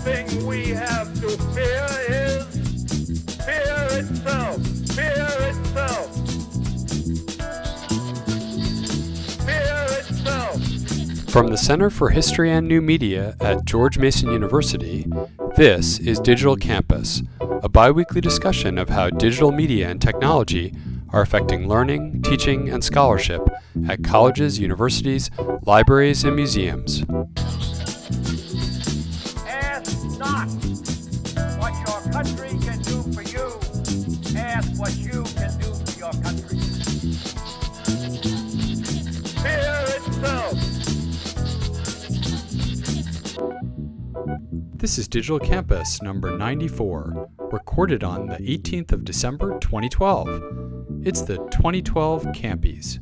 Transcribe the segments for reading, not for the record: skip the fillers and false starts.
thing we have to fear is fear itself. Fear itself. Fear itself. From the Center for History and New Media at George Mason University, this is Digital Campus, a bi-weekly discussion of how digital media and technology are affecting learning, teaching, and scholarship at colleges, universities, libraries, and museums. Ask not what your country can do for you. Ask what you can do for your country. Fear itself. This is Digital Campus number 94, recorded on the 18th of December 2012. It's the 2012 Campies.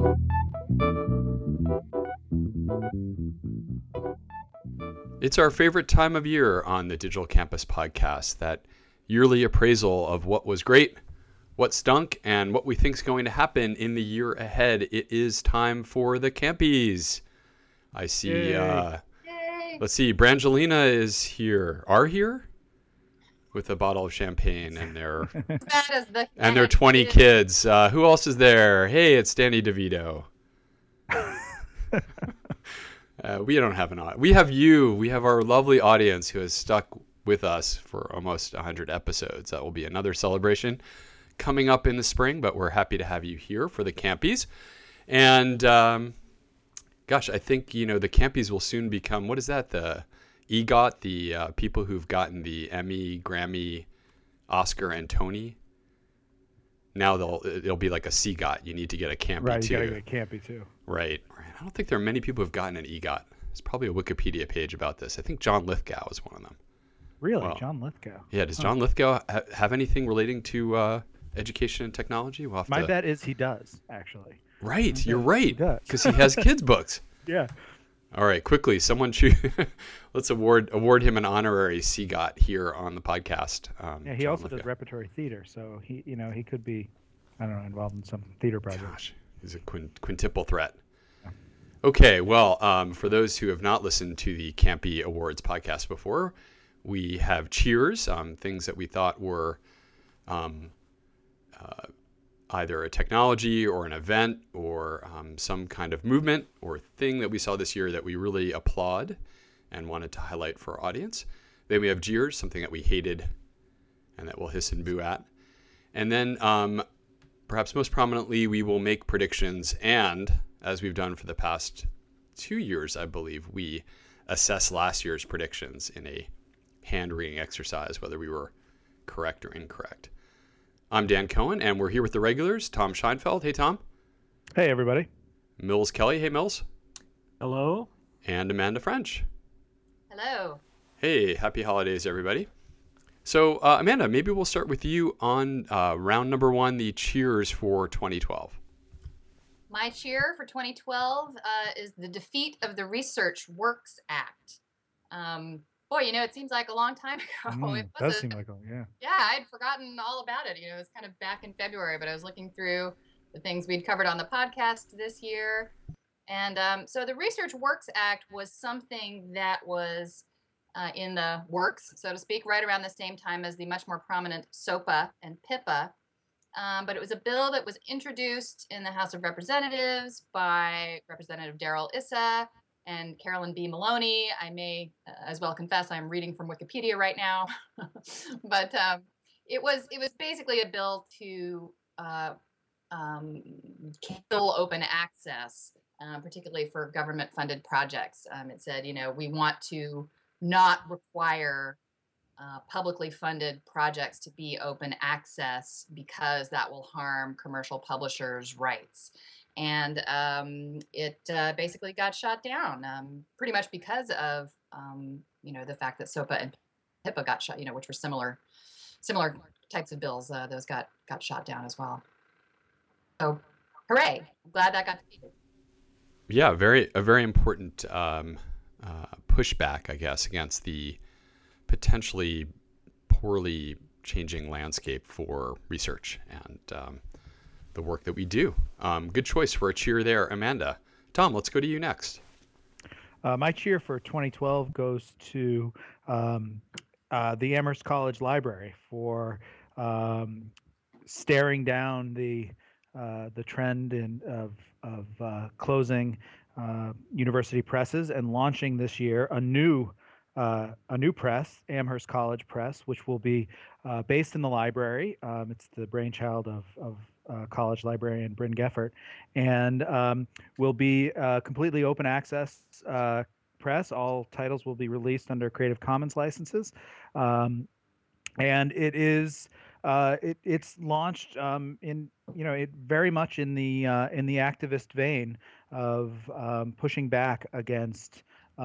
It's our favorite time of year on the Digital Campus podcast, that yearly appraisal of what was great, what stunk, and what we think is going to happen in the year ahead. It is time for the Campies. I see, let's see, Brangelina is here. Are here? With a bottle of champagne and their and their 20 kids. Who else is there? Hey, it's Danny DeVito. We don't have an audience. We have you. We have our lovely audience who has stuck with us for almost 100 episodes. That will be another celebration coming up in the spring, but we're happy to have you here for the Campies. And gosh, I think, the Campies will soon become, what is that? The EGOT, the people who've gotten the Emmy, Grammy, Oscar, and Tony. Now it'll be like a CGOT. You need to get a Campy too. Right, you gotta get a Campy too. Right. I don't think there are many people who've gotten an EGOT. There's probably a Wikipedia page about this. I think John Lithgow is one of them. Really? Well, John Lithgow? Yeah, does John Lithgow have anything relating to education and technology? My bet is he does, actually. Right, you're right. Because he has kids' books. Yeah. All right, quickly, someone let's award him an honorary CGOT here on the podcast. He John also Lithgow. does repertory theater, so he could be, I don't know, involved in some theater project. Gosh, he's a quintuple threat. Yeah. Okay, well, for those who have not listened to the Campy Awards podcast before, we have cheers, things that we thought were either a technology or an event or some kind of movement or thing that we saw this year that we really applaud and wanted to highlight for our audience. Then we have jeers, something that we hated and that we'll hiss and boo at. And then perhaps most prominently, we will make predictions. And as we've done for the past 2 years, I believe, we assess last year's predictions in a hand-wringing exercise, whether we were correct or incorrect. I'm Dan Cohen, and we're here with the regulars, Tom Scheinfeld. Hey, Tom. Hey, everybody. Mills Kelly. Hey, Mills. Hello. And Amanda French. Hello. Hey, happy holidays, everybody. So, Amanda, maybe we'll start with you on round number 1, the cheers for 2012. My cheer for 2012 is the defeat of the Research Works Act. Boy, it seems like a long time ago. It does seem like, yeah. Yeah, I'd forgotten all about it. It was kind of back in February, but I was looking through the things we'd covered on the podcast this year. And so the Research Works Act was something that was in the works, so to speak, right around the same time as the much more prominent SOPA and PIPA. But it was a bill that was introduced in the House of Representatives by Representative Darrell Issa and Carolyn B. Maloney. I may as well confess I'm reading from Wikipedia right now. But it was basically a bill to kill open access, particularly for government-funded projects. It said, we want to not require publicly funded projects to be open access because that will harm commercial publishers' rights. And it basically got shot down, pretty much because of the fact that SOPA and HIPAA got shot, which were similar types of bills. Those got shot down as well. So, hooray! I'm glad that got defeated. Yeah, a very important pushback, I guess, against the potentially poorly changing landscape for research and the work that we do. Good choice for a cheer there, Amanda. Tom, let's go to you next. My cheer for 2012 goes to the Amherst College Library for um, staring down the trend of closing university presses and launching this year a new press, Amherst College Press, which will be based in the library. It's the brainchild of college librarian Bryn Geffert, and will be completely open access press. All titles will be released under Creative Commons licenses, and it's launched in it very much in the activist vein of pushing back against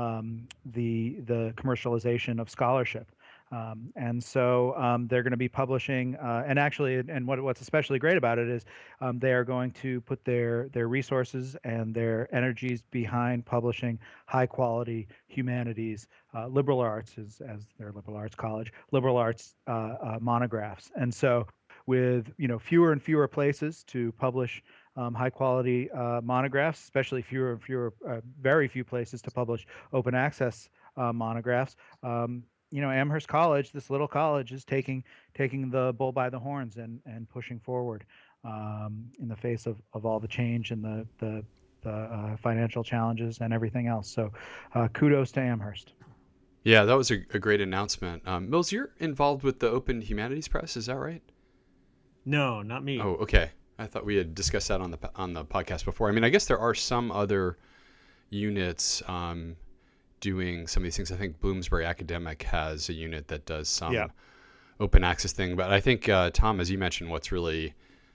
the commercialization of scholarship. And so they're going to be publishing, and what's especially great about it is they are going to put their resources and their energies behind publishing high quality humanities, liberal arts, as their liberal arts college, liberal arts monographs. And so with fewer and fewer places to publish high quality monographs, especially very few places to publish open access monographs. Amherst College, this little college, is taking the bull by the horns and pushing forward in the face of all the change and the financial challenges and everything else. So kudos to Amherst. Yeah, that was a great announcement. Mills, you're involved with the Open Humanities Press, is that right? No, not me. Oh, okay. I thought we had discussed that on the podcast before. I mean, I guess there are some other units doing some of these things. I think Bloomsbury Academic has a unit that does some open access thing. But I think, Tom, as you mentioned, what's really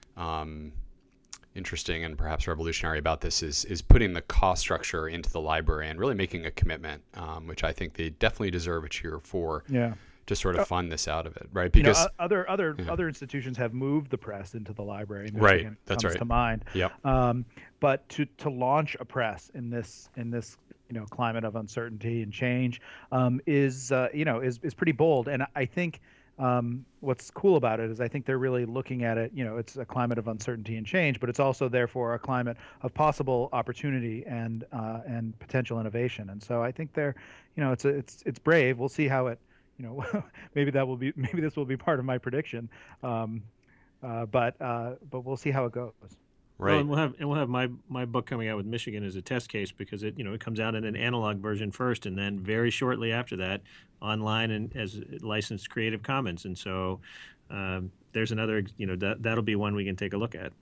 interesting and perhaps revolutionary about this is putting the cost structure into the library and really making a commitment, which I think they definitely deserve a cheer for. Yeah. To sort of fund this out of it, right? Because other institutions have moved the press into the library. Michigan right, that's comes right. To mind. Yep. But to launch a press in this climate of uncertainty and change is pretty bold. And I think what's cool about it is I think they're really looking at it. It's a climate of uncertainty and change, but it's also therefore a climate of possible opportunity and potential innovation. And so I think they're, it's brave. We'll see how it. Maybe this will be part of my prediction, but we'll see how it goes. Right. Well, and we'll have my book coming out with Michigan as a test case because it comes out in an analog version first, and then very shortly after that, online and as licensed Creative Commons. And so there's another that'll be one we can take a look at.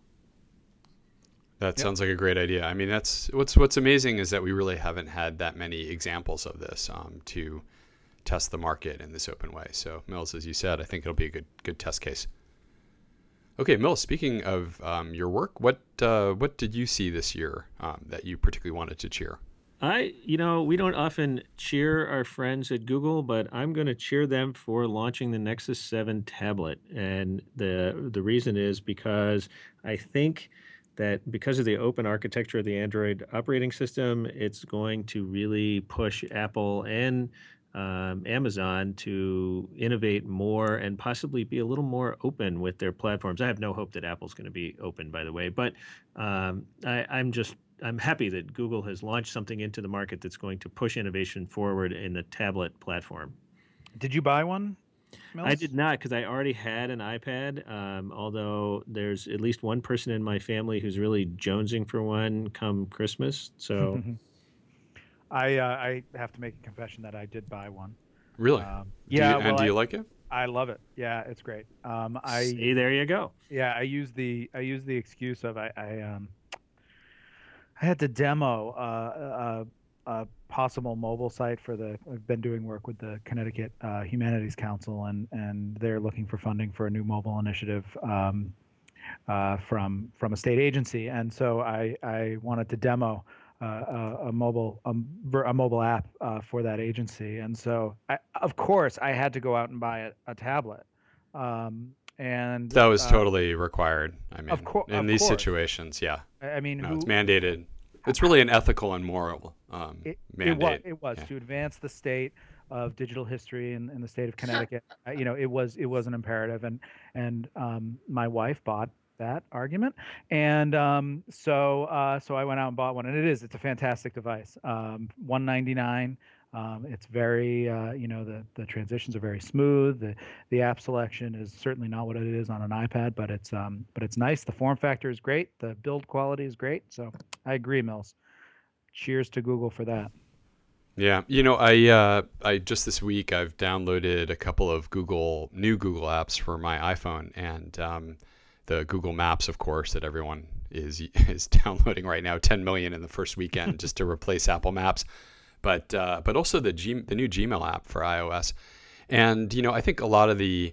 That sounds like a great idea. I mean, that's what's amazing is that we really haven't had that many examples of this to test the market in this open way. So Mills, as you said, I think it'll be a good test case. Okay, Mills, speaking of your work, what did you see this year that you particularly wanted to cheer? We don't often cheer our friends at Google, but I'm going to cheer them for launching the Nexus 7 tablet. And the reason is because I think that because of the open architecture of the Android operating system, it's going to really push Apple and Amazon to innovate more and possibly be a little more open with their platforms. I have no hope that Apple's going to be open, by the way, but I'm happy that Google has launched something into the market that's going to push innovation forward in the tablet platform. Did you buy one, Mills? I did not because I already had an iPad, although there's at least one person in my family who's really jonesing for one come Christmas. So I have to make a confession that I did buy one. Really? Do you like it? I love it. Yeah, it's great. See, there you go. Yeah, I use the excuse of I had to demo a possible mobile site for I've been doing work with the Connecticut Humanities Council, and they're looking for funding for a new mobile initiative from a state agency, and so I wanted to demo a mobile app for that agency, and so of course I had to go out and buy a tablet, and that was totally required. I mean, in these course. Situations, yeah. I mean, it's mandated. It's really an ethical and moral mandate. It was to advance the state of digital history in the state of Connecticut. It was an imperative, and my wife bought that argument. And so I went out and bought one, and it's a fantastic device. 199. It's very, the transitions are very smooth. The app selection is certainly not what it is on an iPad, but it's nice. The form factor is great. The build quality is great. So I agree, Mills. Cheers to Google for that. Yeah, I just this week I've downloaded a couple of new Google apps for my iPhone, and the Google Maps, of course, that everyone is downloading right now, 10 million in the first weekend just to replace Apple Maps, but also the new Gmail app for iOS, and I think a lot of the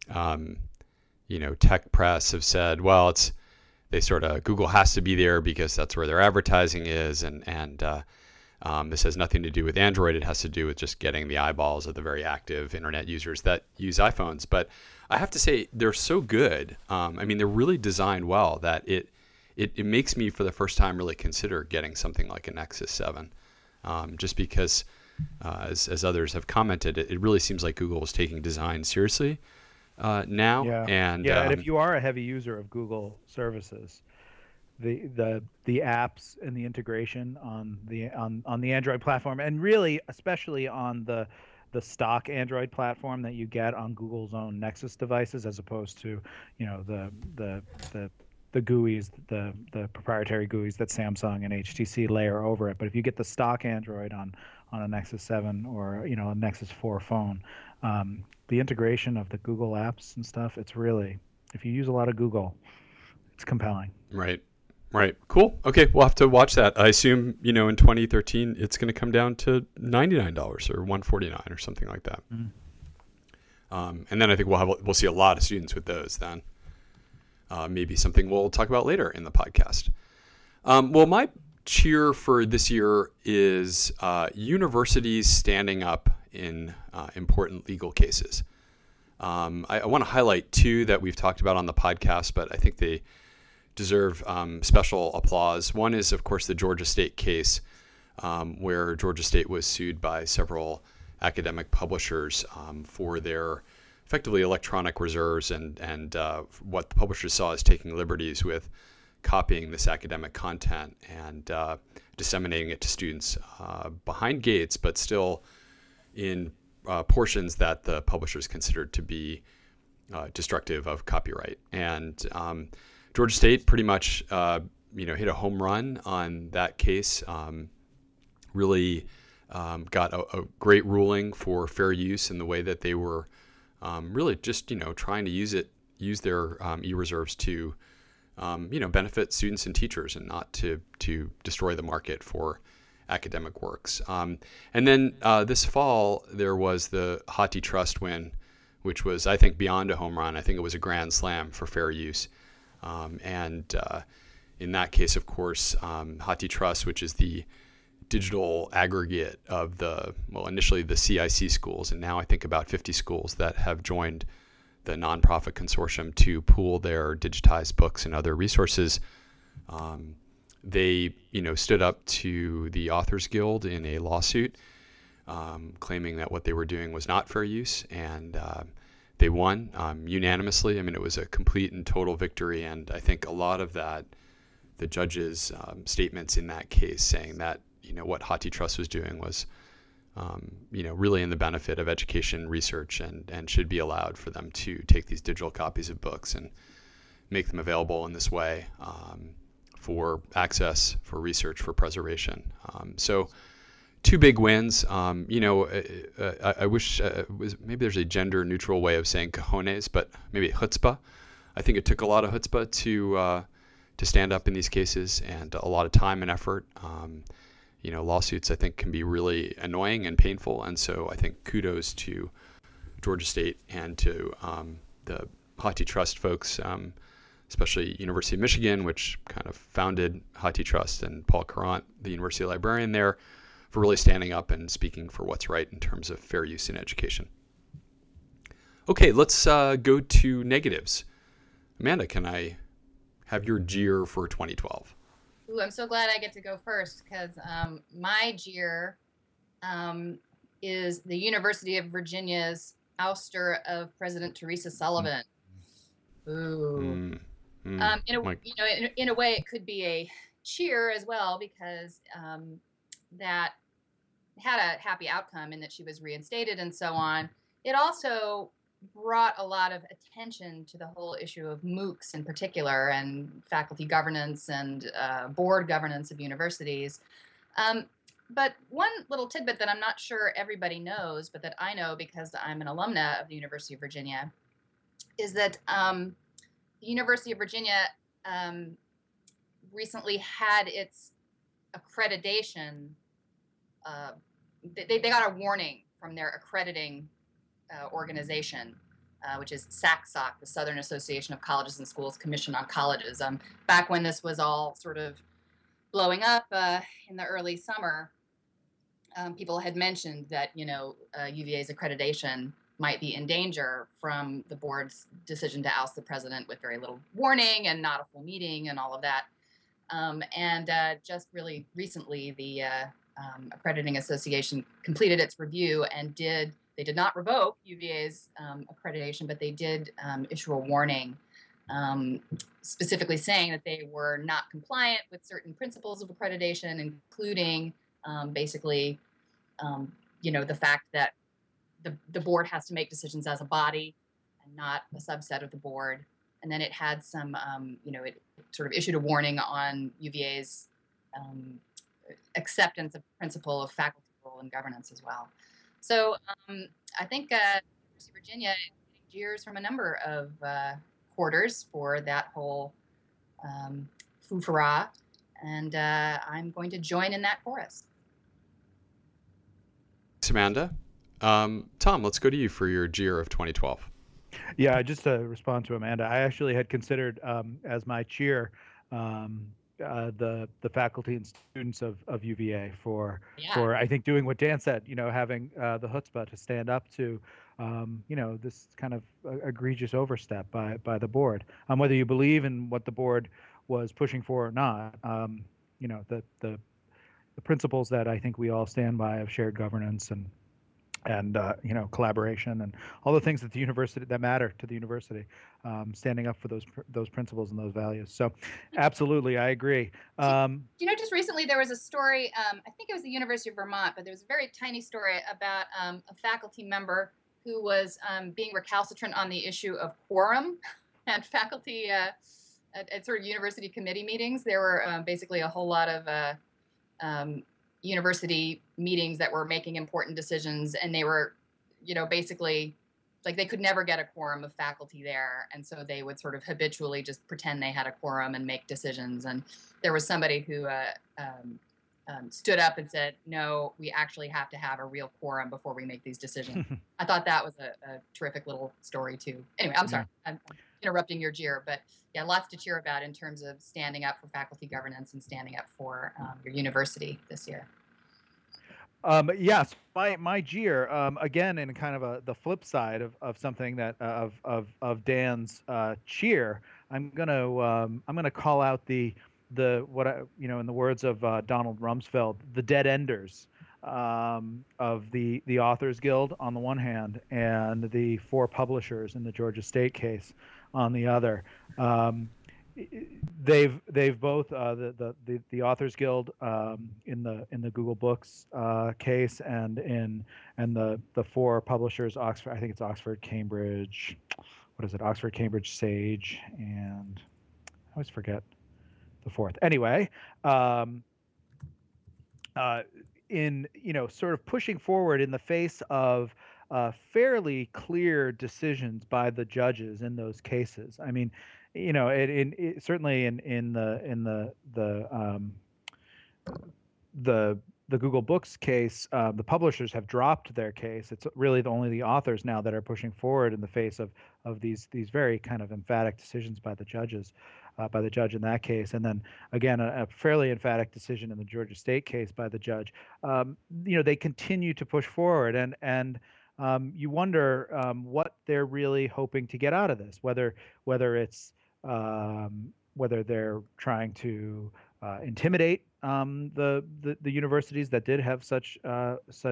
tech press have said, well, Google has to be there because that's where their advertising is, and this has nothing to do with Android. It has to do with just getting the eyeballs of the very active internet users that use iPhones. But I have to say, they're so good. They're really designed well that it makes me, for the first time, really consider getting something like a Nexus 7. Just because, as others have commented, it really seems like Google is taking design seriously now. Yeah. And if you are a heavy user of Google services, the apps and the integration on the Android platform, and really especially on the stock Android platform that you get on Google's own Nexus devices, as opposed to the GUIs, the proprietary GUIs that Samsung and HTC layer over it. But if you get the stock Android on a Nexus 7 or a Nexus 4 phone, the integration of the Google apps and stuff, it's really, if you use a lot of Google, it's compelling. Right. Cool. Okay. We'll have to watch that. I assume, in 2013, it's going to come down to $99 or $149 or something like that. Mm. And then I think we'll see a lot of students with those then. Maybe something we'll talk about later in the podcast. Well, my cheer for this year is universities standing up in important legal cases. I want to highlight two that we've talked about on the podcast, but I think they deserve special applause. One is, of course, the Georgia State case, where Georgia State was sued by several academic publishers for their effectively electronic reserves and what the publishers saw as taking liberties with copying this academic content and disseminating it to students behind gates, but still in portions that the publishers considered to be destructive of copyright. And Georgia State pretty much, hit a home run on that case. Really got a great ruling for fair use in the way that they were really just, trying to use their e-reserves to, benefit students and teachers and not to destroy the market for academic works. And then this fall, there was the HathiTrust win, which was, I think, beyond a home run. I think it was a grand slam for fair use. And in that case, of course, HathiTrust, which is the digital aggregate of initially the CIC schools, and now I think about 50 schools that have joined the nonprofit consortium to pool their digitized books and other resources. They, stood up to the Authors Guild in a lawsuit, claiming that what they were doing was not fair use, and they won unanimously. It was a complete and total victory, and I think a lot of that, the judge's statements in that case saying that, what HathiTrust was doing was, really in the benefit of education research and should be allowed for them to take these digital copies of books and make them available in this way for access, for research, for preservation. So two big wins. I wish maybe there's a gender neutral way of saying cojones, but maybe chutzpah. I think it took a lot of chutzpah to stand up in these cases and a lot of time and effort. Lawsuits I think can be really annoying and painful, and so I think kudos to Georgia State and to the HathiTrust folks, especially University of Michigan, which kind of founded HathiTrust, and Paul Courant, the university librarian there, for really standing up and speaking for what's right in terms of fair use in education. Okay, let's go to negatives. Amanda, can I have your jeer for 2012? Ooh, I'm so glad I get to go first because my jeer is the University of Virginia's ouster of President Teresa Sullivan. Ooh. Like, In a way, it could be a cheer as well because that had a happy outcome in that she was reinstated and so on. It also brought a lot of attention to the whole issue of MOOCs in particular and faculty governance and board governance of universities. But one little tidbit that I'm not sure everybody knows, but that I know because I'm an alumna of the University of Virginia, is that the University of Virginia recently had its accreditation. They got a warning from their accrediting organization, which is SACSOC, the Southern Association of Colleges and Schools Commission on Colleges. Back when this was all sort of blowing up in the early summer, people had mentioned that UVA's accreditation might be in danger from the board's decision to oust the president with very little warning and not a full meeting and all of that. And just really recently, the Accrediting Association completed its review and they did not revoke UVA's accreditation, but they did issue a warning specifically saying that they were not compliant with certain principles of accreditation, including basically, the fact that the board has to make decisions as a body and not a subset of the board. And then it had some, it sort of issued a warning on UVA's acceptance of the principle of faculty role in governance as well. So I think University of Virginia is getting jeers from a number of quarters for that whole foofara, and I'm going to join in that chorus. Thanks, Amanda. Tom, let's go to you for your jeer of 2012. Yeah, just to respond to Amanda, I actually had considered as my cheer the faculty and students of UVA for I think doing what Dan said, having the chutzpah to stand up to this kind of egregious overstep by the board. Whether you believe in what the board was pushing for or not, the principles that I think we all stand by of shared governance and collaboration and all the things that matter to the university, standing up for those principles and those values. So absolutely, I agree. Just recently there was a story, I think it was the University of Vermont, but there was a very tiny story about a faculty member who was being recalcitrant on the issue of quorum at faculty at sort of university committee meetings. There were basically a whole lot of university meetings that were making important decisions, and they were, basically like they could never get a quorum of faculty there. And so they would sort of habitually just pretend they had a quorum and make decisions. And there was somebody who stood up and said, no, we actually have to have a real quorum before we make these decisions. I thought that was a terrific little story too. Anyway, I'm sorry, I'm interrupting your jeer, but yeah, lots to cheer about in terms of standing up for faculty governance and standing up for your university this year. Yes, my jeer, again, in kind of the flip side of something that of Dan's cheer, I'm gonna call out the what in the words of Donald Rumsfeld, the dead enders of the Authors Guild on the one hand and the 4 publishers in the Georgia State case on the other. They've both the Authors Guild in the Google Books case and the 4 publishers, Oxford, I think it's Oxford, Cambridge, Oxford, Cambridge, Sage, and I always forget the 4th. Anyway, in sort of pushing forward in the face of fairly clear decisions by the judges in those cases. I mean, certainly in the Google Books case, the publishers have dropped their case. It's really only the authors now that are pushing forward in the face of these very kind of emphatic decisions by the judges, by the judge in that case, and then again a fairly emphatic decision in the Georgia State case by the judge. They continue to push forward, and you wonder what they're really hoping to get out of this, whether they're trying to intimidate the universities that did have such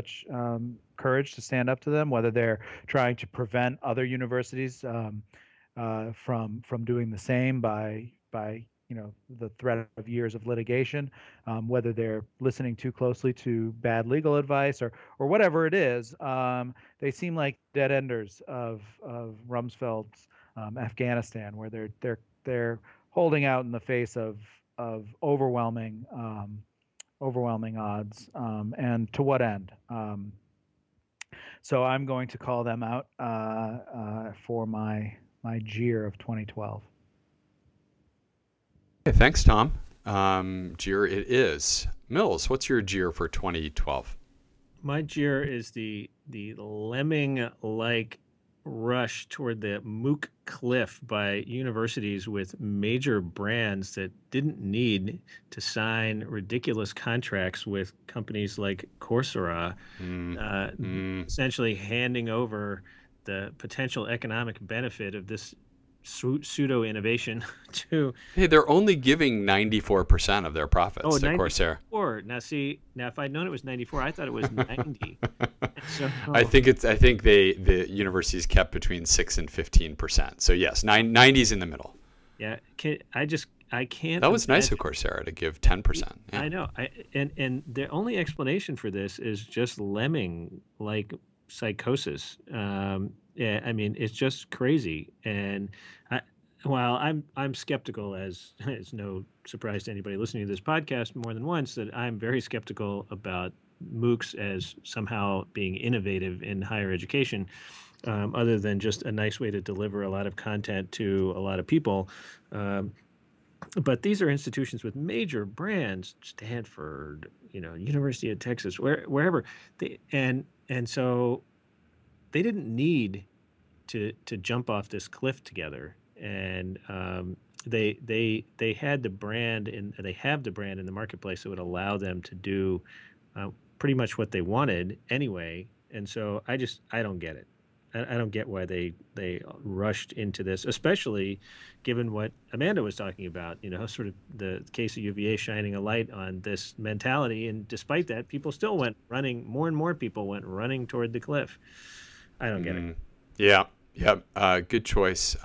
courage to stand up to them, whether they're trying to prevent other universities from doing the same by the threat of years of litigation, whether they're listening too closely to bad legal advice or whatever it is. They seem like dead enders of Rumsfeld's Afghanistan, where they're holding out in the face of overwhelming odds, and to what end? So I'm going to call them out for my jeer of 2012. Okay, thanks, Tom. Jeer it is. Mills, what's your jeer for 2012? My jeer is the lemming-like rush toward the MOOC cliff by universities with major brands that didn't need to sign ridiculous contracts with companies like Coursera, essentially handing over the potential economic benefit of this pseudo innovation to. Hey, they're only giving 94% of their profits to Coursera. Now if I'd known it was 94, I thought it was 90. So, I think the universities kept between 6 and 15%. So yes, 90's in the middle. Yeah, I can't. That was nice of Coursera to give 10%. Yeah. I know. And the only explanation for this is just lemming like psychosis. Yeah, I mean, it's just crazy. And while I'm skeptical, as it's no surprise to anybody listening to this podcast more than once, that I'm very skeptical about MOOCs as somehow being innovative in higher education, other than just a nice way to deliver a lot of content to a lot of people. But these are institutions with major brands, Stanford, University of Texas, wherever. And so they didn't need to jump off this cliff together. And they had the brand, and they have the brand in the marketplace that would allow them to do pretty much what they wanted anyway. And so I don't get it. I don't get why they rushed into this, especially given what Amanda was talking about, sort of the case of UVA shining a light on this mentality. And despite that, people still went running. More and more people went running toward the cliff. I don't get it. Yeah. Good choice.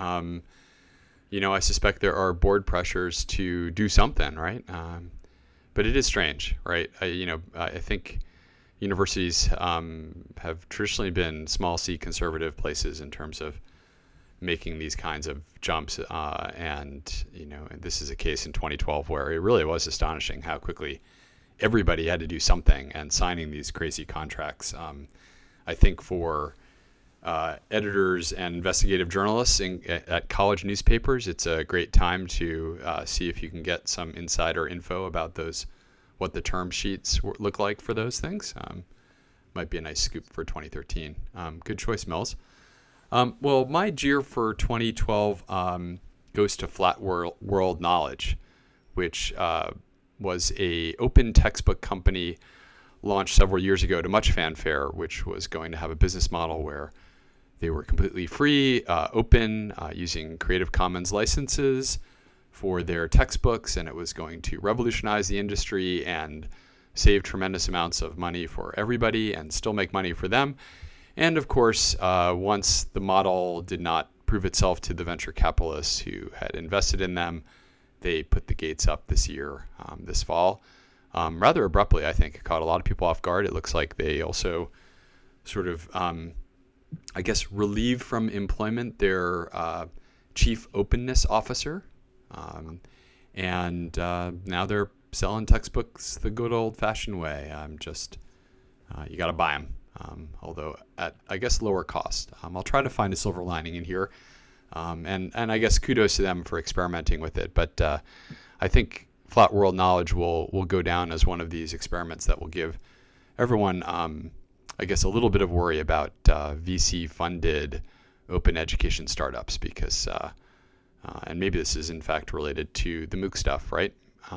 I suspect there are board pressures to do something, right? But it is strange, right? I think universities have traditionally been small c conservative places in terms of making these kinds of jumps. And this is a case in 2012 where it really was astonishing how quickly everybody had to do something and signing these crazy contracts. I think for editors and investigative journalists at college newspapers, it's a great time to see if you can get some insider info about what the term sheets look like for those things. Might be a nice scoop for 2013. Good choice, Mills. Well, my jeer for 2012 goes to Flat World Knowledge, which was a open textbook company launched several years ago to much fanfare, which was going to have a business model where they were completely free, open, using Creative Commons licenses for their textbooks, and it was going to revolutionize the industry and save tremendous amounts of money for everybody and still make money for them. And of course, once the model did not prove itself to the venture capitalists who had invested in them, they put the gates up this fall. Rather abruptly, I think. It caught a lot of people off guard. It looks like they also sort of, relieved from employment their chief openness officer. And now they're selling textbooks the good old-fashioned way. You got to buy them, although at, I guess, lower cost. I'll try to find a silver lining in here. And I guess kudos to them for experimenting with it. But I think Flat World Knowledge will go down as one of these experiments that will give everyone, a little bit of worry about VC-funded open education startups because, and maybe this is in fact related to the MOOC stuff, right?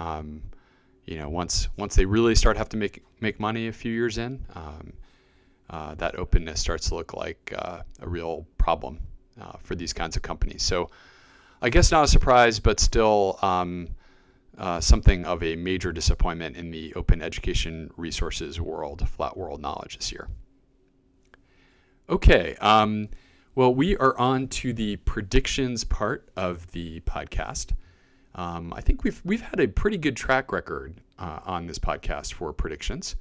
Once they really start have to make money a few years in, that openness starts to look like a real problem for these kinds of companies. So I guess not a surprise, but still something of a major disappointment in the open education resources world, Flat World Knowledge this year. Okay, Well, we are on to the predictions part of the podcast. I think we've had a pretty good track record on this podcast for predictions,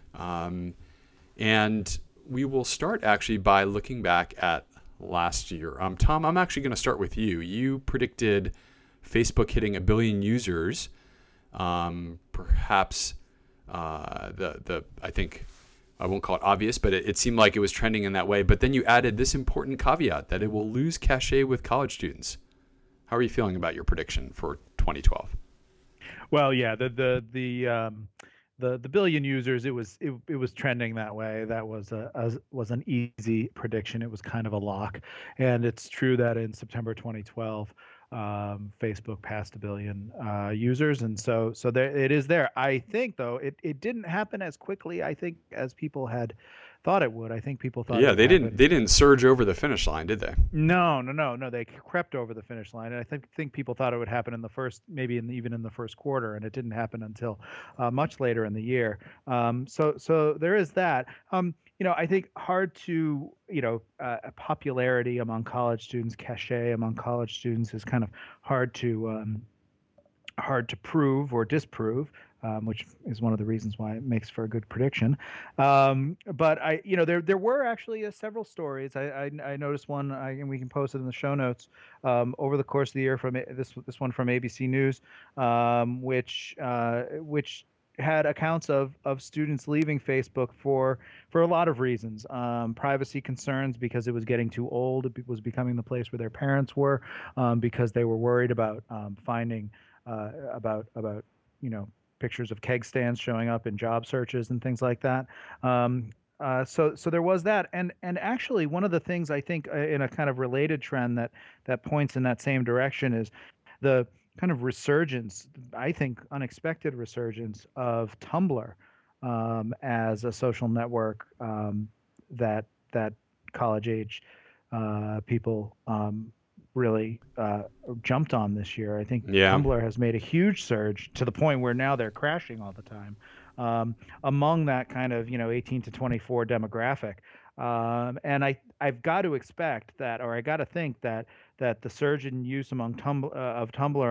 and we will start actually by looking back at last year. Tom, I'm actually going to start with you. You predicted Facebook hitting 1 billion users. Perhaps I think I won't call it obvious, but it seemed like it was trending in that way. But then you added this important caveat that it will lose cachet with college students. How are you feeling about your prediction for 2012? Well, yeah, the billion users, it was trending that way. That was an easy prediction. It was kind of a lock, and it's true that in September 2012, Facebook passed 1 billion users, and so there it is. There, I think though it didn't happen as quickly, I think, as people had thought it would. I think people thought Yeah, it they would happen. didn't surge over the finish line, did they? No. They crept over the finish line, and I think people thought it would happen in the first, maybe even in the first quarter, and it didn't happen until much later in the year. So there is that. I think hard to, popularity among college students, cachet among college students is kind of hard to prove or disprove, which is one of the reasons why it makes for a good prediction. But there were actually several stories. I noticed one, and we can post it in the show notes, over the course of the year from this one from ABC News, which had accounts of students leaving Facebook for a lot of reasons. Privacy concerns, because it was getting too old. It was becoming the place where their parents were, because they were worried about finding about pictures of keg stands showing up in job searches and things like that. So there was that, and actually one of the things I think in a kind of related trend that points in that same direction is the kind of resurgence, I think unexpected resurgence of Tumblr as a social network that college age people really jumped on this year. I think Tumblr has made a huge surge to the point where now they're crashing all the time among that kind of 18 to 24 demographic. And I've got to expect that, or I got to think that the surge in use among Tumblr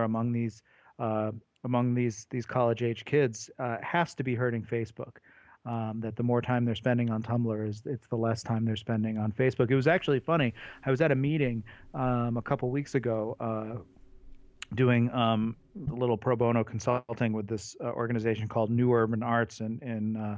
among these college age kids has to be hurting Facebook. That the more time they're spending on Tumblr it's the less time they're spending on Facebook. It was actually funny. I was at a meeting a couple weeks ago doing a little pro bono consulting with this organization called New Urban Arts in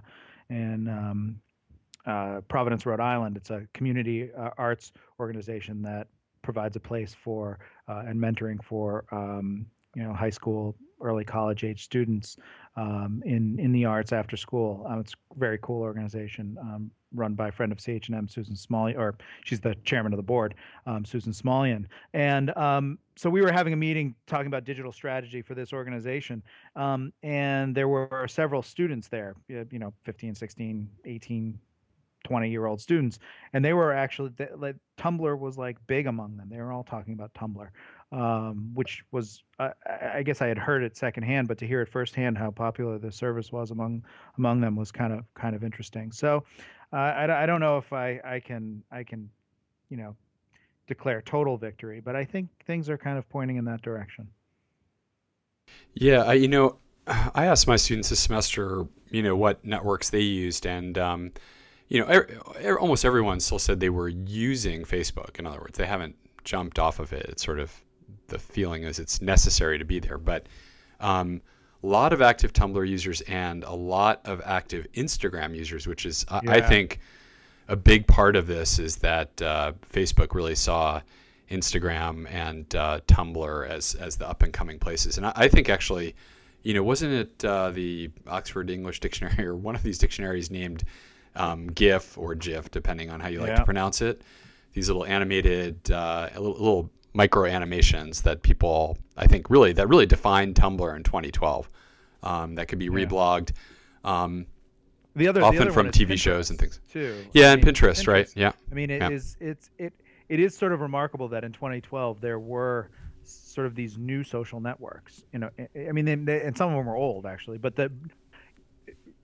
Providence, Rhode Island. It's a community arts organization that provides a place for and mentoring for high school, early college age students in the arts after school. It's a very cool organization run by a friend of CH&M, Susan Smalley, or she's the chairman of the board, Susan Smallyan. And so we were having a meeting talking about digital strategy for this organization, and there were several students there, 15, 16, 18, 20-year-old students, and they were actually Tumblr was like big among them. They were all talking about Tumblr, which was I guess I had heard it secondhand, but to hear it firsthand how popular the service was among them was kind of interesting. So I don't know if I can declare total victory, but I think things are kind of pointing in that direction. Yeah, I asked my students this semester, what networks they used, and almost everyone still said they were using Facebook. In other words, they haven't jumped off of it. It's sort of the feeling is it's necessary to be there. But a lot of active Tumblr users and a lot of active Instagram users, which is, I think, a big part of this is that Facebook really saw Instagram and Tumblr as the up-and-coming places. And I think actually, wasn't it the Oxford English Dictionary or one of these dictionaries named GIF or GIF, depending on how you like to pronounce it. These little animated, little micro animations that people, I think, really defined Tumblr in 2012. That could be reblogged. The other from TV Pinterest shows and things too. Yeah, and Pinterest, right? Yeah. I mean, it is sort of remarkable that in 2012 there were sort of these new social networks. I mean, they and some of them were old actually, but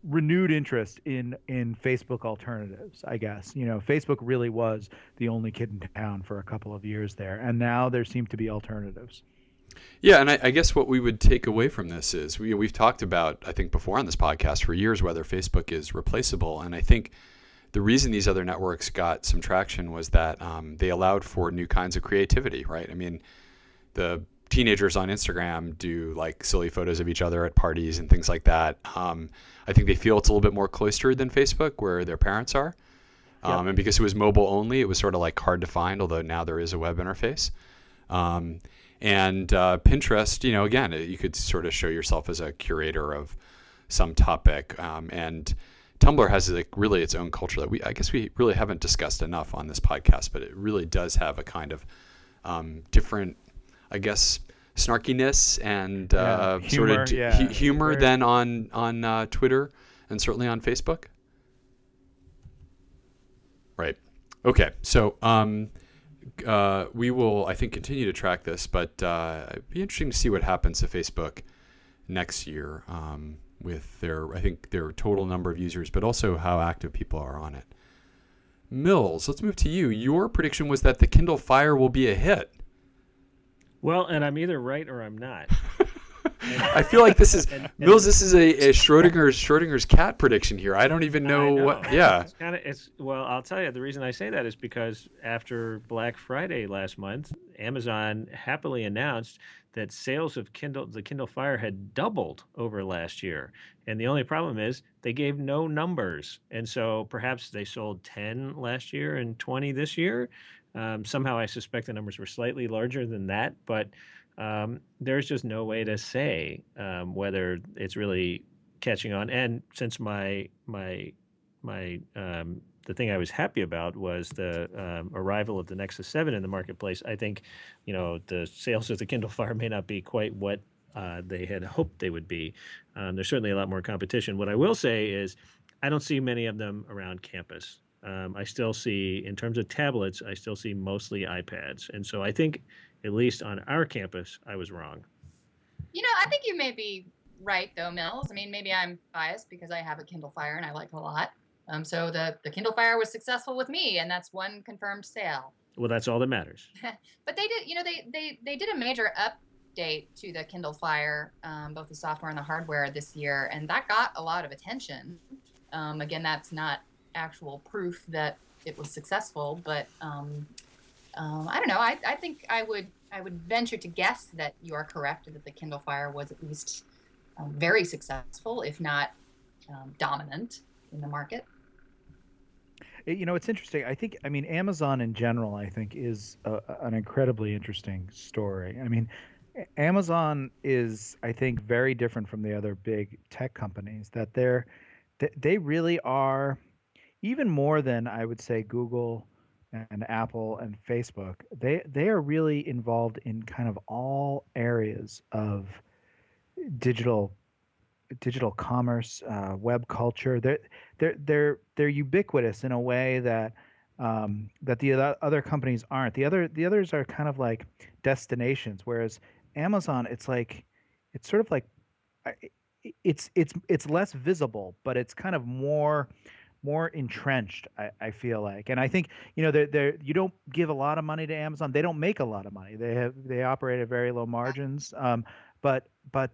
renewed interest in Facebook alternatives, I guess. Facebook really was the only kid in town for a couple of years there, and now there seem to be alternatives. Yeah, and I guess what we would take away from this is we've talked about, I think, before on this podcast for years whether Facebook is replaceable, and I think the reason these other networks got some traction was that they allowed for new kinds of creativity, right? I mean, the teenagers on Instagram do like silly photos of each other at parties and things like that. I think they feel it's a little bit more cloistered than Facebook, where their parents are. Yep. And because it was mobile only, it was sort of like hard to find, although now there is a web interface. And Pinterest, again, you could sort of show yourself as a curator of some topic. And Tumblr has really its own culture that I guess we really haven't discussed enough on this podcast, but it really does have a kind of different, I guess, snarkiness and humor, humor than on Twitter and certainly on Facebook. Right. Okay. So we will, I think, continue to track this, but it'd be interesting to see what happens to Facebook next year with their total number of users, but also how active people are on it. Mills, let's move to you. Your prediction was that the Kindle Fire will be a hit. Well, and I'm either right or I'm not. I feel like this is Mills. This is a Schrodinger's cat prediction here. I don't even know what. Yeah. Well, I'll tell you. The reason I say that is because after Black Friday last month, Amazon happily announced that sales of the Kindle Fire had doubled over last year, and the only problem is they gave no numbers, and so perhaps they sold 10 last year and 20 this year. Somehow, I suspect the numbers were slightly larger than that, but there's just no way to say whether it's really catching on. And since the thing I was happy about was the arrival of the Nexus 7 in the marketplace, I think, the sales of the Kindle Fire may not be quite what they had hoped they would be. There's certainly a lot more competition. What I will say is I don't see many of them around campus. I still see, in terms of tablets, I still see mostly iPads. And so I think, at least on our campus, I was wrong. I think you may be right, though, Mills. I mean, maybe I'm biased because I have a Kindle Fire and I like it a lot. So the Kindle Fire was successful with me, and that's one confirmed sale. Well, that's all that matters. But they did, they did a major update to the Kindle Fire, both the software and the hardware this year, and that got a lot of attention. Again, that's not actual proof that it was successful, but I don't know. I think I would venture to guess that you are correct, that the Kindle Fire was at least very successful, if not dominant in the market. It's interesting. I mean, Amazon in general, I think, is an incredibly interesting story. I mean, Amazon is, I think, very different from the other big tech companies, that they really are, even more than I would say Google and Apple and Facebook, they are really involved in kind of all areas of digital commerce, web culture. They're ubiquitous in a way that the other companies aren't. The others are kind of like destinations, whereas Amazon, it's sort of like it's less visible, but it's kind of more entrenched, I feel like. And I think, you don't give a lot of money to Amazon. They don't make a lot of money. They operate at very low margins. But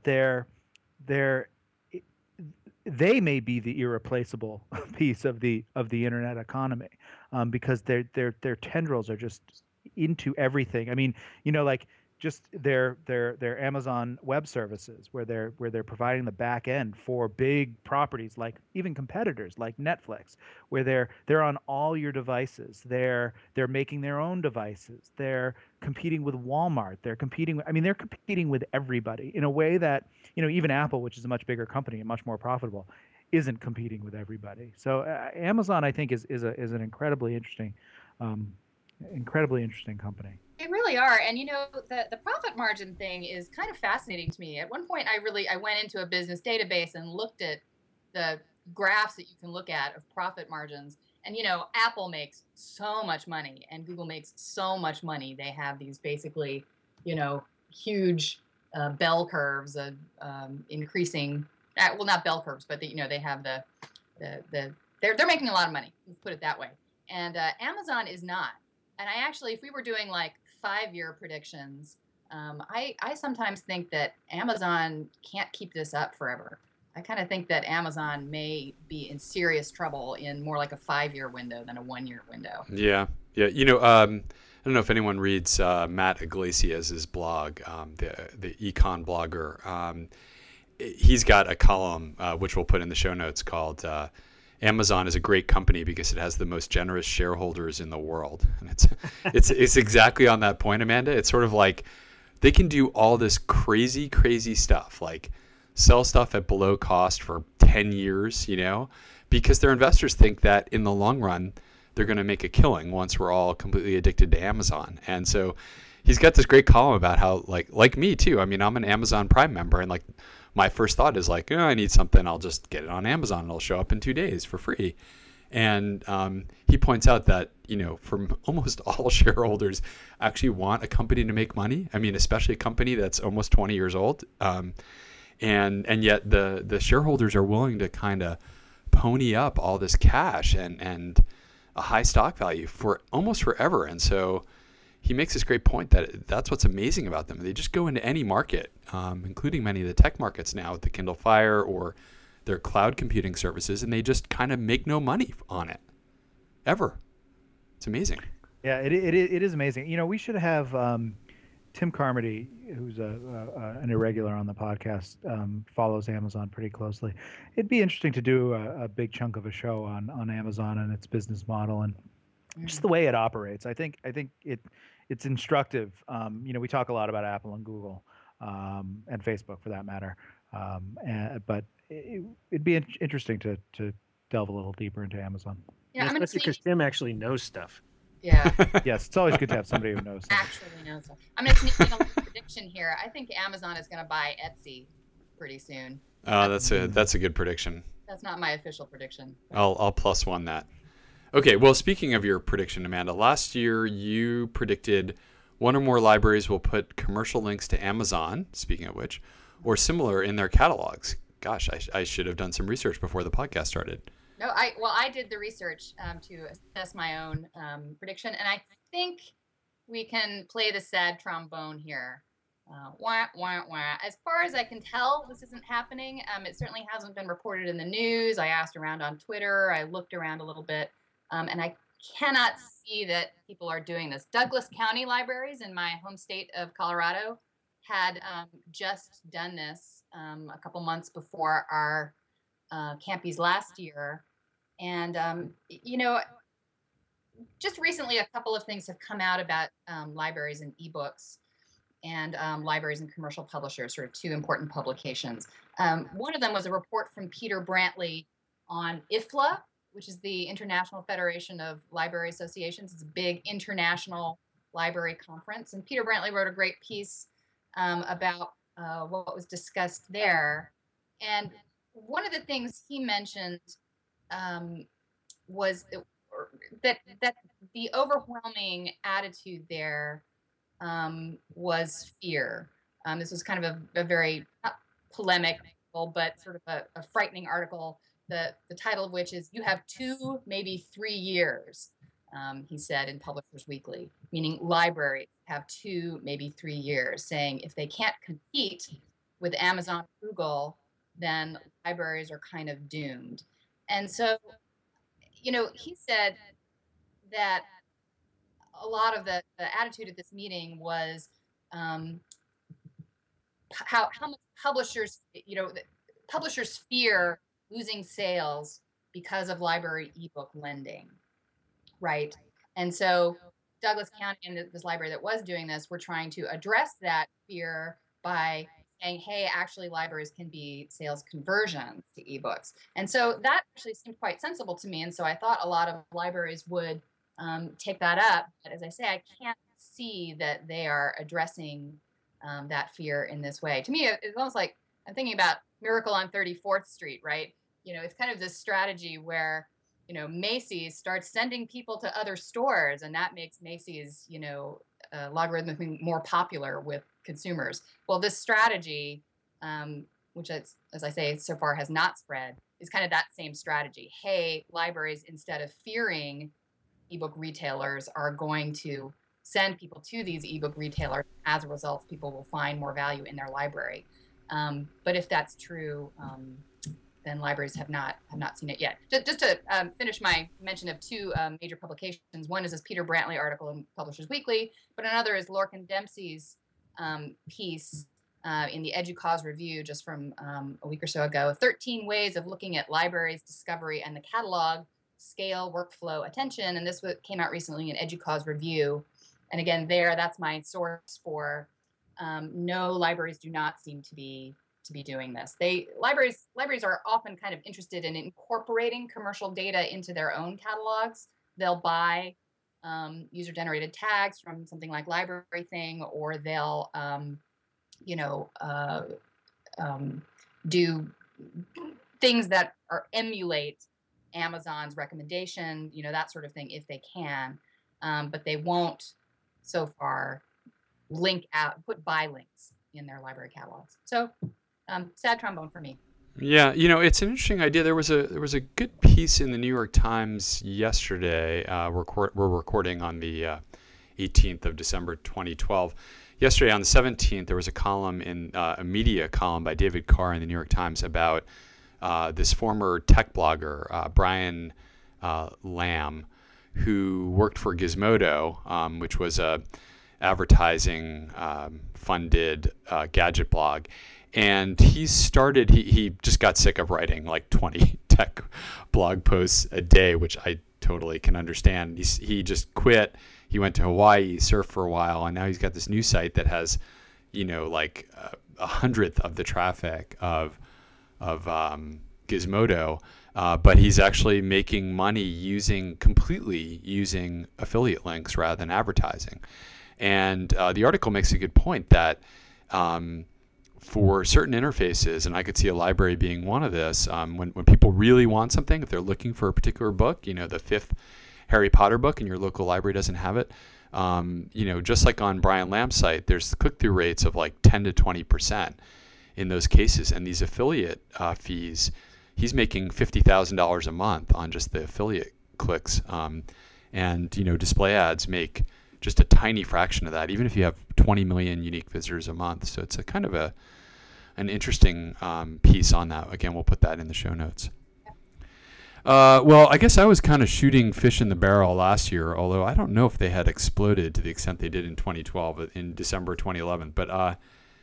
they may be the irreplaceable piece of the internet economy, because their tendrils are just into everything. I mean, like just their Amazon Web Services, where they're providing the back end for big properties, like even competitors like Netflix, where they're on all your devices. They're making their own devices. They're competing with Walmart. They're competing with everybody in a way that, even Apple, which is a much bigger company and much more profitable, isn't competing with everybody. So Amazon, I think, is an incredibly interesting company. They really are. And the profit margin thing is kind of fascinating to me. At one point, I went into a business database and looked at the graphs that you can look at of profit margins. And Apple makes so much money and Google makes so much money. They have these basically, huge bell curves of increasing well, not bell curves, but they have they're making a lot of money. Let's put it that way. And Amazon is not. And I actually, if we were doing like 5-year predictions, I sometimes think that Amazon can't keep this up forever. I kind of think that Amazon may be in serious trouble in more like a 5-year window than a 1-year window. Yeah. I don't know if anyone reads Matt Iglesias' blog, the econ blogger. He's got a column which we'll put in the show notes called Amazon is a great company because it has the most generous shareholders in the world. And it's exactly on that point, Amanda. It's sort of like they can do all this crazy, crazy stuff, like sell stuff at below cost for 10 years, because their investors think that in the long run, they're going to make a killing once we're all completely addicted to Amazon. And so he's got this great column about how, like me too. I mean, I'm an Amazon Prime member, and like my first thought is like, I need something, I'll just get it on Amazon. It'll show up in 2 days for free. And he points out that, for almost all shareholders actually want a company to make money. I mean, especially a company that's almost 20 years old. And yet the shareholders are willing to kind of pony up all this cash and a high stock value for almost forever. And so he makes this great point that that's what's amazing about them. They just go into any market, including many of the tech markets now with the Kindle Fire or their cloud computing services, and they just kind of make no money on it, ever. It's amazing. Yeah, it is amazing. We should have Tim Carmody, who's an irregular on the podcast, follows Amazon pretty closely. It'd be interesting to do a big chunk of a show on Amazon and its business model and just the way it operates. I think it's instructive. We talk a lot about Apple and Google and Facebook for that matter, but it'd be interesting to delve a little deeper into Amazon. Yeah, especially because Tim actually knows stuff. Yeah. Yes, it's always good to have somebody who knows. Actually knows stuff. I'm going to sneak in a little prediction here. I think Amazon is going to buy Etsy pretty soon. That's a good prediction. That's not my official prediction. I'll plus one that. Okay, well, speaking of your prediction, Amanda, last year you predicted one or more libraries will put commercial links to Amazon, speaking of which, or similar in their catalogs. Gosh, I should have done some research before the podcast started. No, I did the research to assess my own prediction, and I think we can play the sad trombone here. Wah, wah, wah. As far as I can tell, this isn't happening. It certainly hasn't been reported in the news. I asked around on Twitter. I looked around a little bit, and I cannot see that people are doing this. Douglas County Libraries in my home state of Colorado had just done this a couple months before our Campies last year. And, just recently, a couple of things have come out about libraries and ebooks and libraries and commercial publishers, sort of two important publications. One of them was a report from Peter Brantley on IFLA, which is the International Federation of Library Associations. It's a big international library conference. And Peter Brantley wrote a great piece about what was discussed there. And one of the things he mentioned was that the overwhelming attitude there was fear. This was kind of a very polemic, but sort of a frightening article. The title of which is "You Have 2, maybe 3 years," he said in Publishers Weekly, meaning libraries have 2, maybe 3 years, saying if they can't compete with Amazon or Google, then libraries are kind of doomed. And so, he said that a lot of the attitude at this meeting was how much publishers fear losing sales because of library ebook lending, right? And so Douglas County and this library that was doing this were trying to address that fear by saying, hey, actually libraries can be sales conversions to ebooks. And so that actually seemed quite sensible to me. And so I thought a lot of libraries would take that up. But as I say, I can't see that they are addressing that fear in this way. To me, it's almost like I'm thinking about Miracle on 34th Street, right? It's kind of this strategy where, Macy's starts sending people to other stores, and that makes Macy's, logarithmically more popular with consumers. Well, this strategy, when which is, as I say, so far has not spread, is kind of that same strategy. Hey, libraries, instead of fearing ebook retailers, are going to send people to these ebook retailers. As a result, people will find more value in their library. But if that's true, then libraries have not seen it yet. Just to finish my mention of two major publications. One is this Peter Brantley article in Publishers Weekly, but another is Lorcan Dempsey's piece in the EDUCAUSE Review just from a week or so ago, 13 ways of looking at libraries, discovery, and the catalog, scale, workflow, attention. And this came out recently in EDUCAUSE Review. And again, that's my source for no, libraries do not seem to be doing this. Libraries are often kind of interested in incorporating commercial data into their own catalogs. They'll buy user-generated tags from something like Library Thing, or they'll do things that emulate Amazon's recommendation, that sort of thing, if they can. But they won't, so far, put buy links in their library catalogs. So, sad trombone for me. Yeah, it's an interesting idea. There was a good piece in the New York Times yesterday. We're recording on the 18th of December 2012. Yesterday on the 17th, there was a column a media column by David Carr in the New York Times about this former tech blogger, Brian Lamb, who worked for Gizmodo, which was a advertising funded gadget blog. And he just got sick of writing like 20 tech blog posts a day, which I totally can understand. He just quit. He went to Hawaii, surfed for a while, and now he's got this new site that has, like 100th of the traffic of Gizmodo, but he's actually making money completely using affiliate links rather than advertising. And the article makes a good point that for certain interfaces, and I could see a library being one of this, when people really want something, if they're looking for a particular book, the fifth Harry Potter book and your local library doesn't have it, just like on Brian Lamb's site, there's click-through rates of like 10 to 20% in those cases. And these affiliate fees, he's making $50,000 a month on just the affiliate clicks. And display ads make just a tiny fraction of that, even if you have 20 million unique visitors a month. So it's a kind of an interesting piece on that. Again, we'll put that in the show notes. Well, I guess I was kind of shooting fish in the barrel last year, although I don't know if they had exploded to the extent they did in 2012, in December 2011. But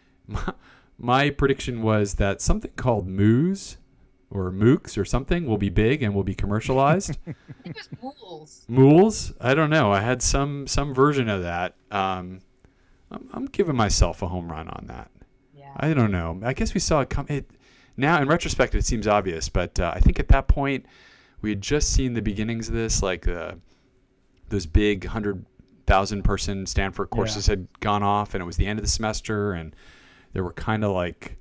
my prediction was that something called Moose or MOOCs or something will be big and will be commercialized. I think it was Mools. Mools? I don't know. I had some version of that. I'm giving myself a home run on that. Yeah. I don't know. I guess we saw it come. Now, in retrospect, it seems obvious, but I think at that point, we had just seen the beginnings of this, like those big 100,000-person Stanford courses had gone off, and it was the end of the semester, and there were kind of like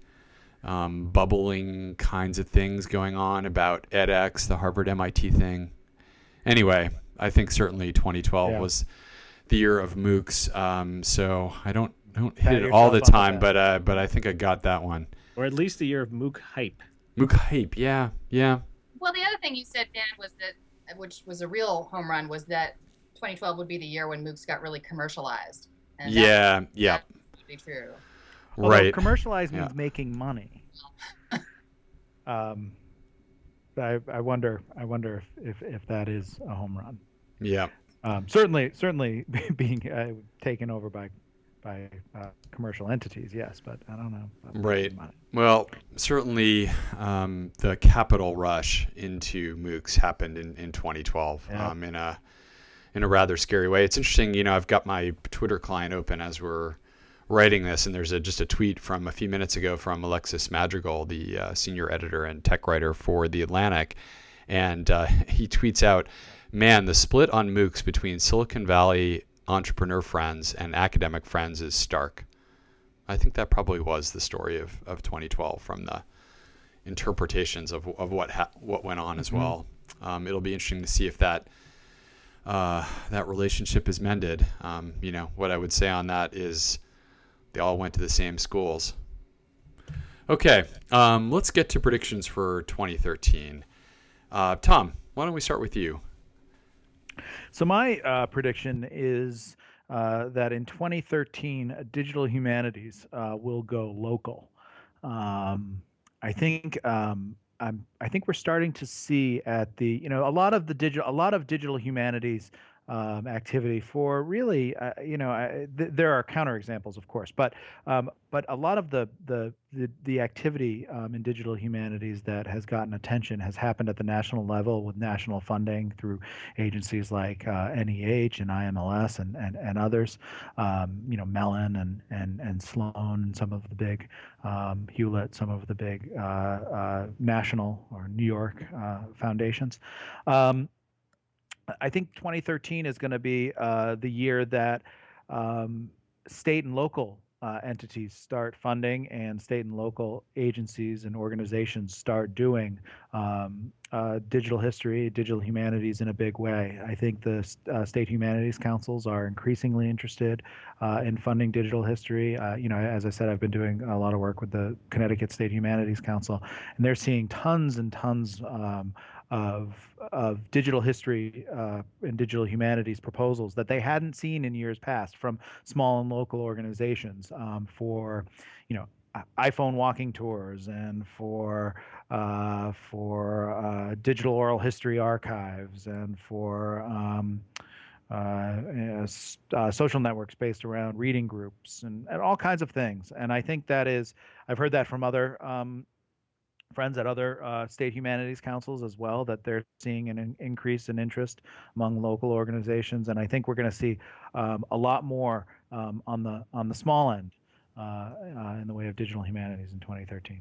bubbling kinds of things going on about edX, the Harvard MIT thing. Anyway, I think certainly 2012 was the year of MOOCs, so I don't hit it all the time, but I think I got that one. Or at least the year of MOOC hype. MOOC hype, yeah. Well, the other thing you said, Dan, was that, which was a real home run, was that 2012 would be the year when MOOCs got really commercialized. And that would be true. Although Right. commercialized means making money. I wonder if that is a home run. Yeah. Certainly being taken over by commercial entities, yes, but I don't know. Right. Well, certainly the capital rush into MOOCs happened in 2012 in a rather scary way. It's interesting, I've got my Twitter client open as we're writing this, and there's just a tweet from a few minutes ago from Alexis Madrigal, the senior editor and tech writer for The Atlantic, and he tweets out, "Man, the split on MOOCs between Silicon Valley entrepreneur friends and academic friends is stark." I think that probably was the story of 2012 from the interpretations of what went on as well. It'll be interesting to see if that relationship is mended. What I would say on that is they all went to the same schools. Okay, let's get to predictions for 2013. Tom, why don't we start with you? So my prediction is that in 2013, digital humanities will go local. Um, I think I think we're starting to see at the a a lot of digital humanities activity for really there are counterexamples, of course, but a lot of the activity in digital humanities that has gotten attention has happened at the national level with national funding through agencies like NEH and IMLS and others, Mellon and Sloan and some of the big Hewlett, some of the big national or New York foundations. I think 2013 is going to be the year that state and local entities start funding, and state and local agencies and organizations start doing digital history, digital humanities in a big way. I think the state humanities councils are increasingly interested in funding digital history. As I said, I've been doing a lot of work with the Connecticut State Humanities Council, and they're seeing tons and tons of digital history and digital humanities proposals that they hadn't seen in years past from small and local organizations for, iPhone walking tours and for digital oral history archives and for social networks based around reading groups and all kinds of things. And I think I've heard that from other friends at other state humanities councils as well, that they're seeing an increase in interest among local organizations, and I think we're going to see a lot more on the small end in the way of digital humanities in 2013.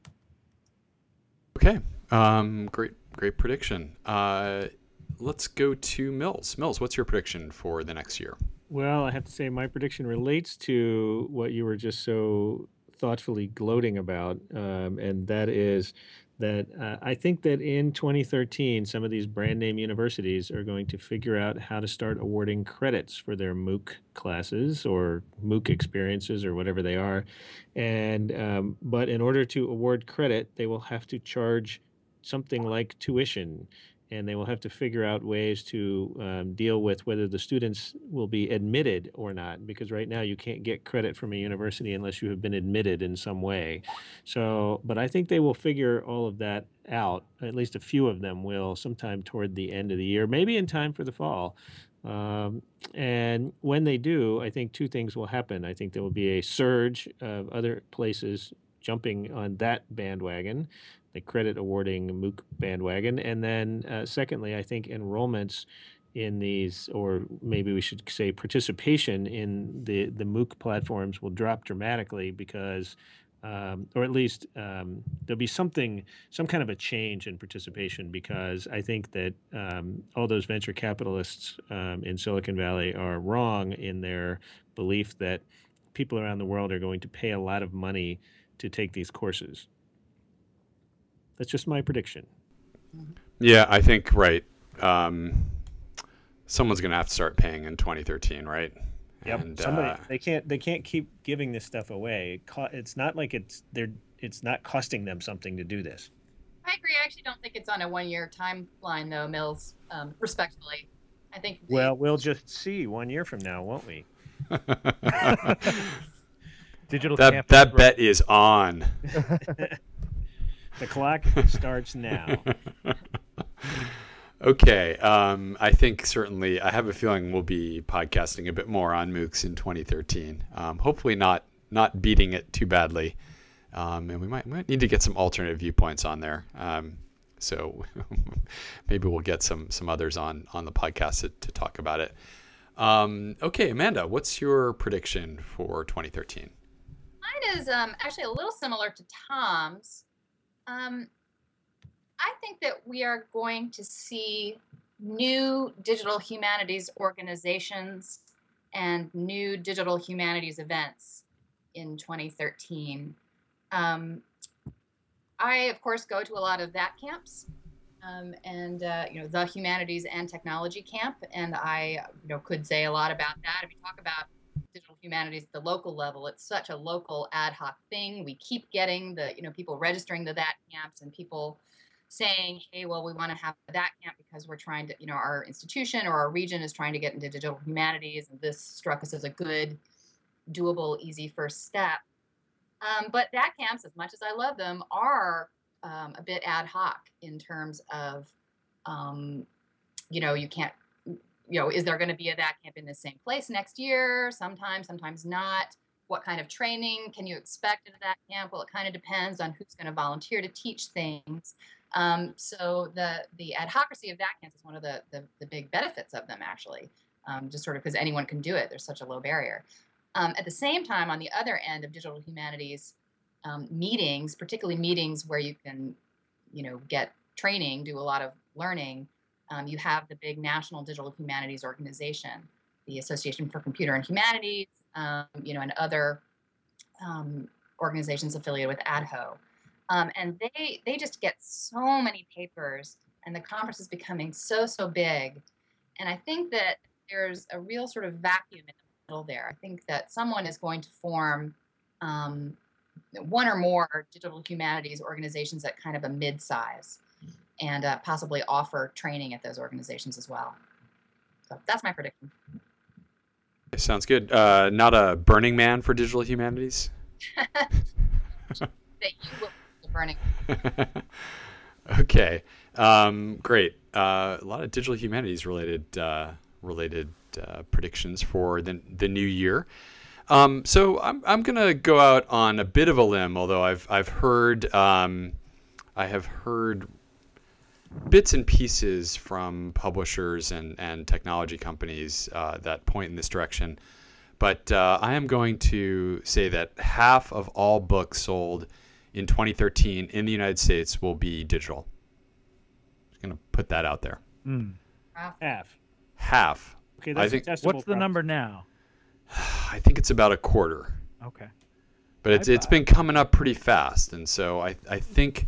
Okay, great prediction. Let's go to Mills. Mills, what's your prediction for the next year? Well, I have to say my prediction relates to what you were just so thoughtfully gloating about, and that is that I think that in 2013, some of these brand name universities are going to figure out how to start awarding credits for their MOOC classes or MOOC experiences or whatever they are. And but in order to award credit, they will have to charge something like tuition, and they will have to figure out ways to deal with whether the students will be admitted or not, because right now you can't get credit from a university unless you have been admitted in some way. So, but I think they will figure all of that out. At least a few of them will sometime toward the end of the year, maybe in time for the fall. And when they do, I think two things will happen. I think there will be a surge of other places jumping on that bandwagon, the credit awarding MOOC bandwagon. And then secondly, I think enrollments in these, or maybe we should say participation in the MOOC platforms will drop dramatically because, or at least there'll be some kind of a change in participation, because I think that all those venture capitalists in Silicon Valley are wrong in their belief that people around the world are going to pay a lot of money to take these courses. That's just my prediction. Yeah, I think, right. Someone's going to have to start paying in 2013, right? Yep. And, they can't keep giving this stuff away. It's not like it's not costing them something to do this. I agree. I actually don't think it's on a 1-year timeline, though, Mills. Respectfully, I think. Well, we'll just see 1 year from now, won't we? Digital that bet is on. The clock starts now. Okay. I think certainly, I have a feeling we'll be podcasting a bit more on MOOCs in 2013. Hopefully not beating it too badly. And we might need to get some alternate viewpoints on there. So maybe we'll get some others on the podcast to talk about it. Okay, Amanda, what's your prediction for 2013? Mine is actually a little similar to Tom's. I think that we are going to see new digital humanities organizations and new digital humanities events in 2013. I, of course, go to a lot of that camps, and the Humanities and Technology Camp, and I could say a lot about that. If you talk about digital humanities at the local level. It's such a local ad hoc thing. We keep getting the, people registering to that camps and people saying, hey, well, we want to have that camp because we're trying to, our institution or our region is trying to get into digital humanities. And this struck us as a good, doable, easy first step. But that camps, as much as I love them, are a bit ad hoc in terms of, you can't, is there going to be a that camp in the same place next year? Sometimes not. What kind of training can you expect at that camp? Well, it kind of depends on who's going to volunteer to teach things. So the adhocracy of that camp is one of the big benefits of them, actually, just sort of because anyone can do it. There's such a low barrier. At the same time, on the other end of digital humanities meetings, particularly meetings where you can, get training, do a lot of learning, you have the big National Digital Humanities Organization, the Association for Computer and Humanities, and other organizations affiliated with ADHO. And they just get so many papers, and the conference is becoming so big. And I think that there's a real sort of vacuum in the middle there. I think that someone is going to form one or more digital humanities organizations at kind of a mid-size, and possibly offer training at those organizations as well. So that's my prediction. Sounds good. Not a Burning Man for digital humanities? That you will be burning. Okay. Great. A lot of digital humanities related predictions for the new year. So I'm gonna go out on a bit of a limb, although I have heard bits and pieces from publishers and technology companies that point in this direction. But I am going to say that half of all books sold in 2013 in the United States will be digital. Just going to put that out there. Half. Okay, that's What's the number now? I think it's about a quarter. Okay. But it's been coming up pretty fast, and so I think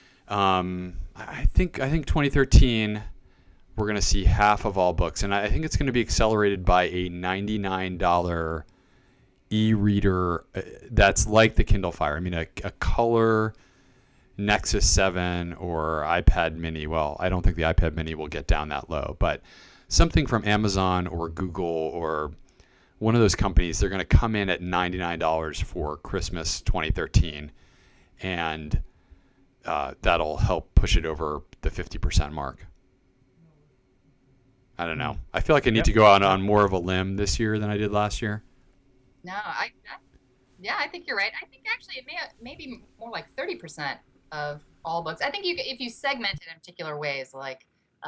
2013 we're going to see half of all books, and I think it's going to be accelerated by a $99 e-reader that's like the Kindle Fire. I mean, a color Nexus 7 or iPad Mini. Well, I don't think the iPad Mini will get down that low, but something from Amazon or Google or one of those companies, they're going to come in at $99 for Christmas 2013, and that'll help push it over the 50% mark. I don't know. I feel like I need to go out on more of a limb this year than I did last year. No, I think you're right. I think actually it may be more like 30% of all books. I think if you segment it in particular ways, like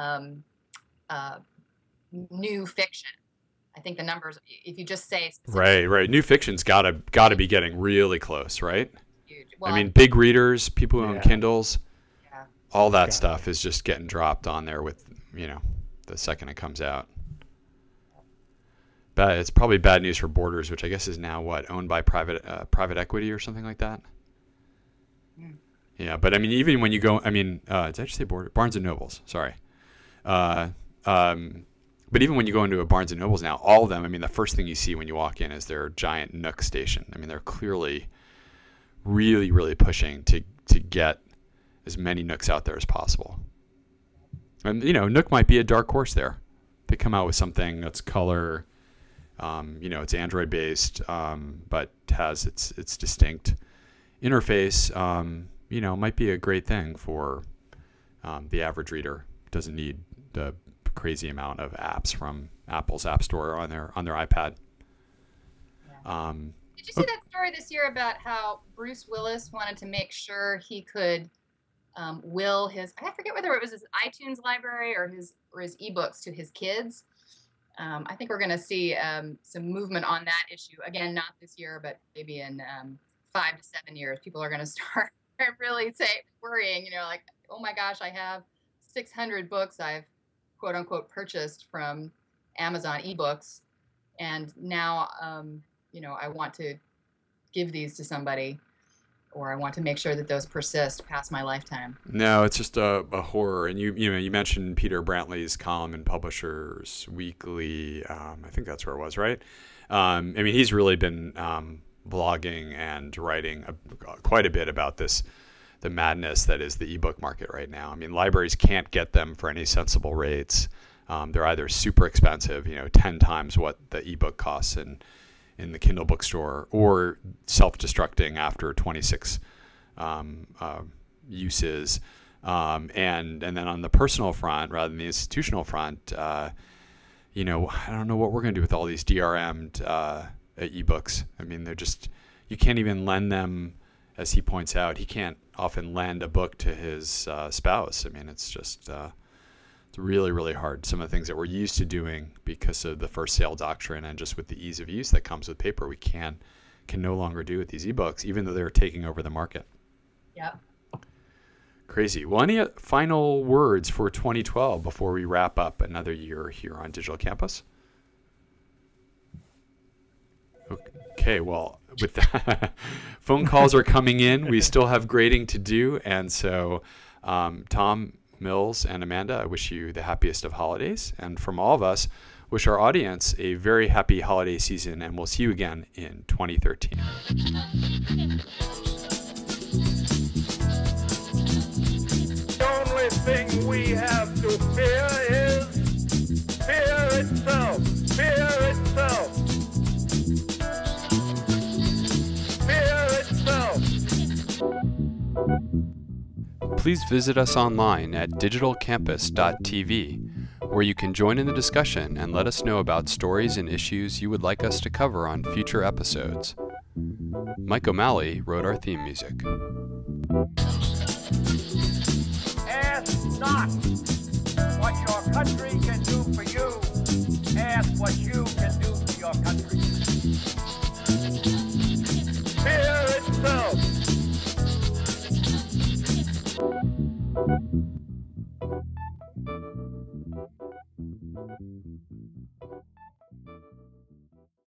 new fiction, I think the numbers, if you just say right, new fiction's gotta be getting really close, right? Huge. Well, I mean, big readers, people who own Kindles, yeah. all that stuff is just getting dropped on there with the second it comes out. But it's probably bad news for Borders, which I guess is now owned by private equity or something like that. Mm. Yeah, but I mean, even when you go, did I just say Barnes and Nobles? Sorry. But even when you go into a Barnes and Nobles now, all of them, I mean, the first thing you see when you walk in is their giant Nook station. I mean, they're clearly really, really pushing to get as many Nooks out there as possible. And, Nook might be a dark horse there. They come out with something that's color, it's Android-based, but has its distinct interface, might be a great thing for the average reader. Doesn't need the crazy amount of apps from Apple's App Store on their iPad. Yeah. Did you see that story this year about how Bruce Willis wanted to make sure he could will his, I forget whether it was his iTunes library or his ebooks to his kids? I think we're going to see some movement on that issue. Again, not this year, but maybe in 5 to 7 years, people are going to start really worrying, like, oh my gosh, I have 600 books I've quote unquote purchased from Amazon ebooks, and now I want to give these to somebody, or I want to make sure that those persist past my lifetime. No, it's just a horror. And you mentioned Peter Brantley's column in Publishers Weekly. I think that's where it was, right? I mean, he's really been blogging and writing quite a bit about the madness that is the ebook market right now. I mean, libraries can't get them for any sensible rates. They're either super expensive, 10 times what the ebook costs in the Kindle bookstore, or self-destructing after 26 uses. And then on the personal front, rather than the institutional front, I don't know what we're going to do with all these DRM'd ebooks. I mean, you can't even lend them, as he points out. He can't often lend a book to his spouse. I mean, it's just it's really, really hard. Some of the things that we're used to doing because of the first sale doctrine and just with the ease of use that comes with paper, we can no longer do with these ebooks, even though they're taking over the market. Yep. Crazy. Well, any final words for 2012 before we wrap up another year here on Digital Campus? Okay, well, with that, phone calls are coming in. We still have grading to do. And so, Tom, Mills, and Amanda, I wish you the happiest of holidays. And from all of us, wish our audience a very happy holiday season. And we'll see you again in 2013. Thing we have to fear is fear itself. Fear itself. Fear itself. Please visit us online at digitalcampus.tv, where you can join in the discussion and let us know about stories and issues you would like us to cover on future episodes. Mike O'Malley wrote our theme music. Ask not what your country can do for you. Ask what you